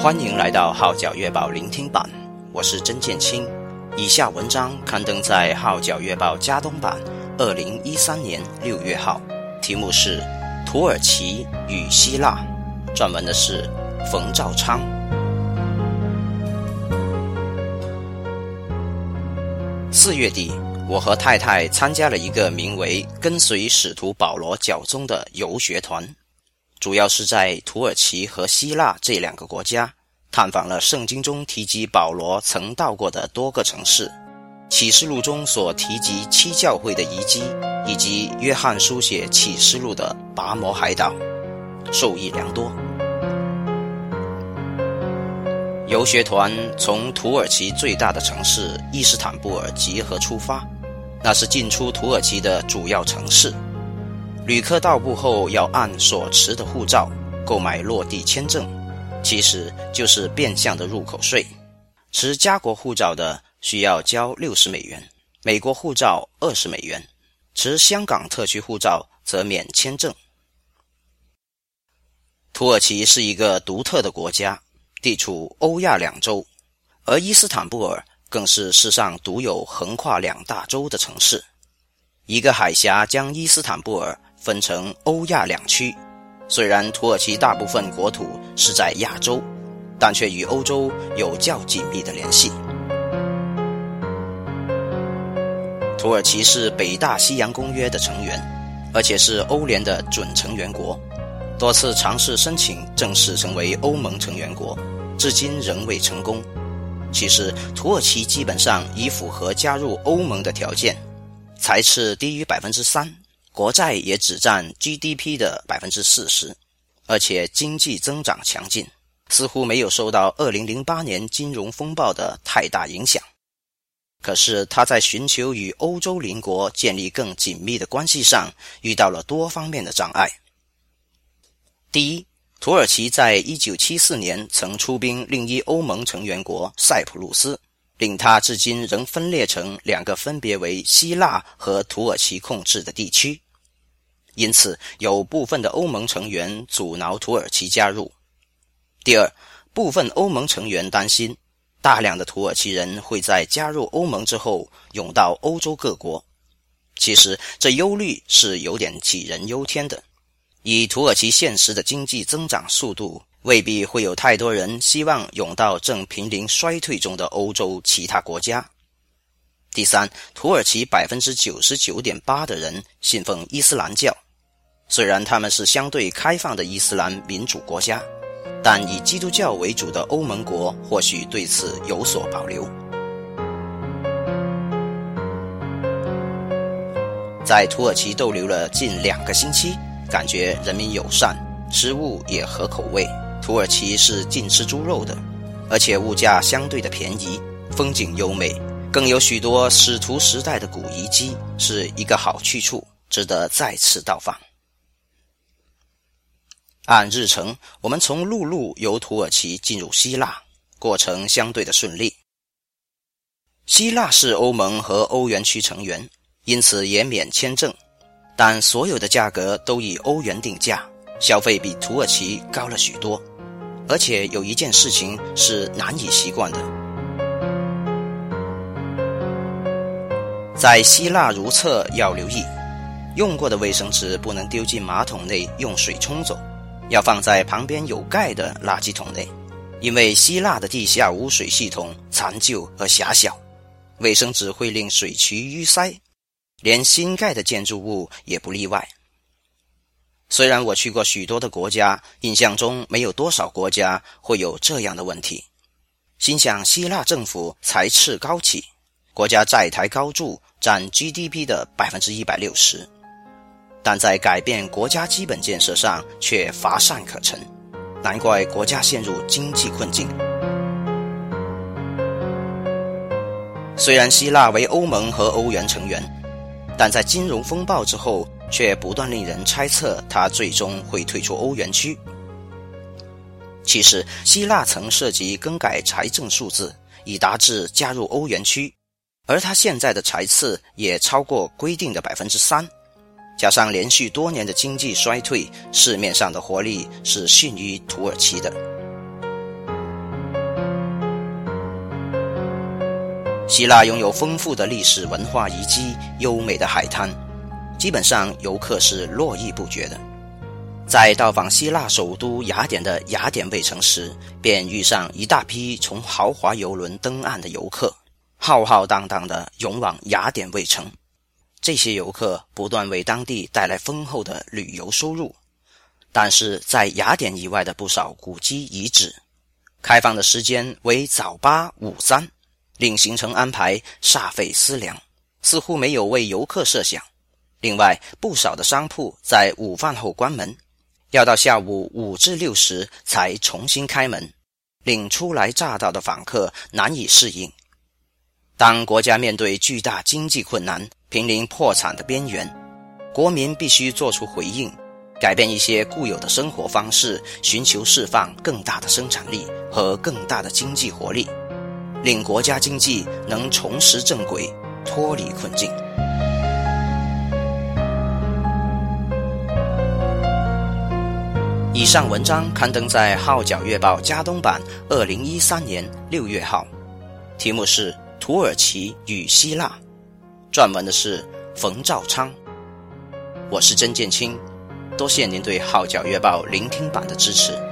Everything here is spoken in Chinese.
欢迎来到号角月报聆听版，我是曾建清。以下文章刊登在号角月报加东版2013年6月号，题目是土耳其与希腊，撰文的是冯兆昌。4月底，我和太太参加了一个名为跟随使徒保罗教宗的游学团，主要是在土耳其和希腊这两个国家探访了圣经中提及保罗曾到过的多个城市，启示录中所提及7教会的遗迹，以及约翰书写启示录的拔摩海岛，受益良多。游学团从土耳其最大的城市伊斯坦布尔集合出发，那是进出土耳其的主要城市。旅客到埗后要按所持的护照购买落地签证，其实就是变相的入口税。持加国护照的需要交60美元，美国护照20美元，持香港特区护照则免签证。土耳其是一个独特的国家，地处欧亚两洲，而伊斯坦布尔更是世上独有横跨2大洲的城市。一个海峡将伊斯坦布尔分成欧亚两区，虽然土耳其大部分国土是在亚洲，但却与欧洲有较紧密的联系。土耳其是北大西洋公约的成员，而且是欧联的准成员国，多次尝试申请正式成为欧盟成员国，至今仍未成功。其实土耳其基本上已符合加入欧盟的条件，财赤低于 3%， 国债也只占 GDP 的 40%， 而且经济增长强劲，似乎没有受到2008年金融风暴的太大影响。可是他在寻求与欧洲邻国建立更紧密的关系上遇到了多方面的障碍。第一，土耳其在1974年曾出兵另一欧盟成员国塞浦路斯，令它至今仍分裂成2个分别为希腊和土耳其控制的地区。因此有部分的欧盟成员阻挠土耳其加入。第二，部分欧盟成员担心大量的土耳其人会在加入欧盟之后涌到欧洲各国。其实这忧虑是有点杞人忧天的，以土耳其现实的经济增长速度，未必会有太多人希望涌到正濒临衰退中的欧洲其他国家。第三，土耳其 99.8% 的人信奉伊斯兰教，虽然他们是相对开放的伊斯兰民主国家，但以基督教为主的欧盟国或许对此有所保留。在土耳其逗留了近2个星期，感觉人民友善，食物也合口味。土耳其是禁吃猪肉的，而且物价相对的便宜，风景优美，更有许多使徒时代的古遗迹，是一个好去处，值得再次到访。按日程，我们从陆路由土耳其进入希腊，过程相对的顺利。希腊是欧盟和欧元区成员，因此也免签证，但所有的价格都以欧元定价，消费比土耳其高了许多。而且有一件事情是难以习惯的，在希腊如厕要留意，用过的卫生纸不能丢进马桶内用水冲走，要放在旁边有盖的垃圾桶内，因为希腊的地下污水系统残旧和狭小，卫生纸会令水渠淤塞，连新盖的建筑物也不例外。虽然我去过许多的国家，印象中没有多少国家会有这样的问题。心想希腊政府财赤高企，国家债台高筑，占 GDP 的 160%， 但在改变国家基本建设上却乏善可陈，难怪国家陷入经济困境。虽然希腊为欧盟和欧元成员，但在金融风暴之后却不断令人猜测它最终会退出欧元区。其实希腊曾涉及更改财政数字以达至加入欧元区，而它现在的财赤也超过规定的 3%， 加上连续多年的经济衰退，市面上的活力是逊于土耳其的。 希腊拥有丰富的历史文化遗迹、优美的海滩，基本上游客是络绎不绝的。在到访希腊首都雅典的雅典卫城时，便遇上一大批从豪华游轮登岸的游客，浩浩荡荡地涌往雅典卫城。这些游客不断为当地带来丰厚的旅游收入，但是在雅典以外的不少古迹遗址，开放的时间为早8午3，令行程安排煞费思量，似乎没有为游客设想。另外，不少的商铺在午饭后关门，要到下午5至6时才重新开门，令初来乍到的访客难以适应。当国家面对巨大经济困难，濒临破产的边缘，国民必须做出回应，改变一些固有的生活方式，寻求释放更大的生产力和更大的经济活力，令国家经济能重拾正轨，脱离困境。以上文章刊登在《号角月报》加东版2013年6月号，题目是《土耳其与希腊》，撰文的是冯兆昌。我是曾建清，多谢您对《号角月报》聆听版的支持。